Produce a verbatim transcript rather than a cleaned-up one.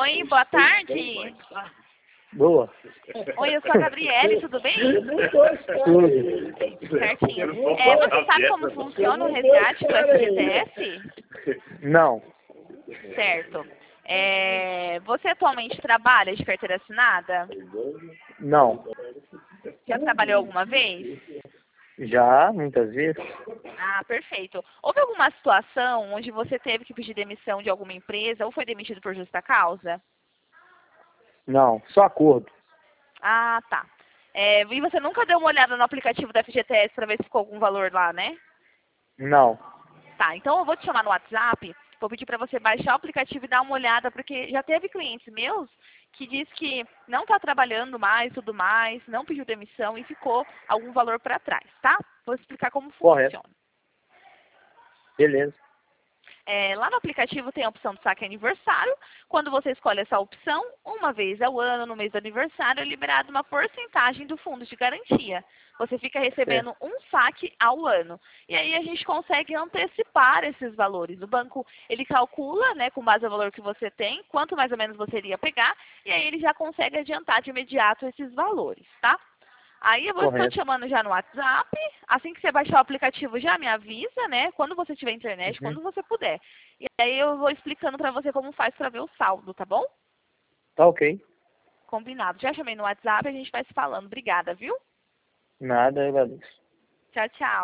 Oi, boa tarde. Boa. Oi, eu sou a Gabriele, tudo bem? Tudo. Certinho. É, você sabe como funciona o resgate do F G T S? Não. Certo. É, você atualmente trabalha de carteira assinada? Não. Já trabalhou alguma vez? Já, muitas vezes. Ah, perfeito. Houve alguma situação onde você teve que pedir demissão de alguma empresa ou foi demitido por justa causa? Não, só acordo. Ah, tá. É, e você nunca deu uma olhada no aplicativo da F G T S para ver se ficou algum valor lá, né? Não. Tá, então eu vou te chamar no WhatsApp, vou pedir para você baixar o aplicativo e dar uma olhada, porque já teve clientes meus que diz que não está trabalhando mais, tudo mais, não pediu demissão e ficou algum valor para trás, tá? Vou explicar como Correto. funciona. Beleza. É, lá no aplicativo tem a opção do saque aniversário. Quando você escolhe essa opção, uma vez ao ano, no mês do aniversário, é liberado uma porcentagem do fundo de garantia. Você fica recebendo Certo. um saque ao ano. E aí a gente consegue antecipar esses valores. O banco, ele calcula, né, com base no valor que você tem, quanto mais ou menos você iria pegar, e aí ele já consegue adiantar de imediato esses valores, tá? Aí eu vou estar te Correto. chamando já no WhatsApp. Assim que você baixar o aplicativo, já me avisa, né? Quando você tiver internet, Uhum. quando você puder. E aí eu vou explicando pra você como faz pra ver o saldo, tá bom? Tá ok. Combinado. Já chamei no WhatsApp, a gente vai se falando. Obrigada, viu? Nada, eu agradeço. Tchau, tchau.